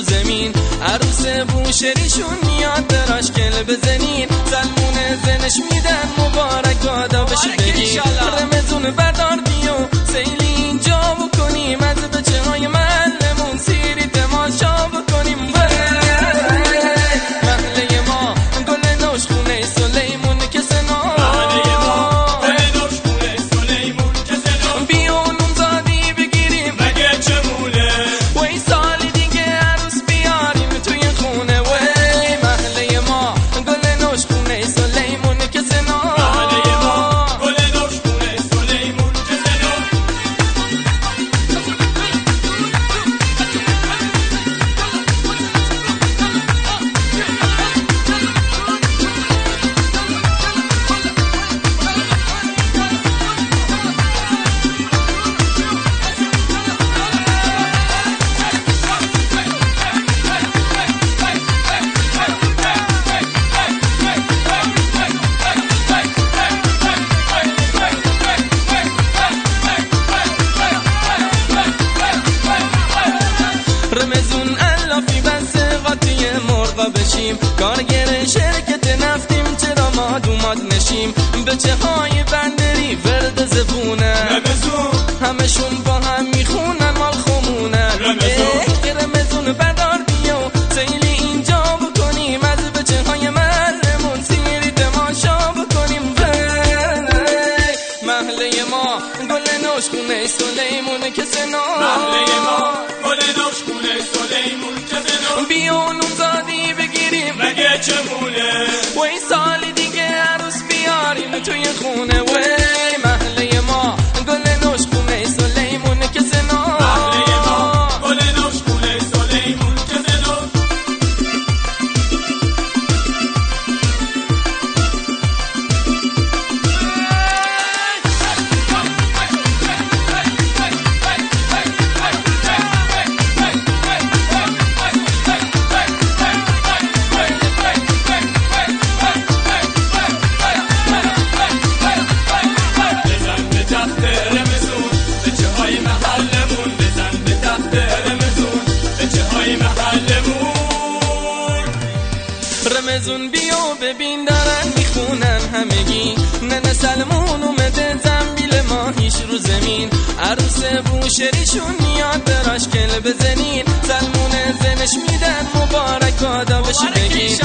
زمین. عروس بوشهریشون میاد براش گل بزنین. سلمون زنش میدن مبارک بادا بشه بگین. رمزون بردار بیو سیلی اینجا بکنیم. از بچه های محلمون سیری تماشا بکنیم. محله ما گل نوش خونه سلیمون که سنا. بیونون زادی بگیریم مگه چمونه. وی سال دیگه عروس بیاریم توی خونه. وی محله ما گل نوش خونه سلیمون که سنا. رمزون علافی بس قاطی مرغا بشیم. کارگر شرکت نفتیم چرا ما دوماد نشیم. بچه های بندری ورد زبونن. همشون با هم میخونن مال خمونن. رمزون بدار بیو سیلی اینجا بکنیم. از بچه های محلمون سیری تماشا بکنیم. محله ما گل نوش خونه سلیمون که سنا. محله ما گل نوش خونه سلیمون که سنا. بیونون زادی بگیریم مگه چمونه. وی سال دیگه عروس بیاریم توی خونه. وی محله ما گل نوش خونه سلیمون که سنا. محله ما گل نوش خونه سلیمون که سنا. رمزون بیو ببین دارن میخونن همگی. ننه سلمون اومده زنبیل ماهیش رو زمین. عروس بوشهریشون میاد براش گل بزنین. سلمون زنش میدن مبارک بادا بشه بگین.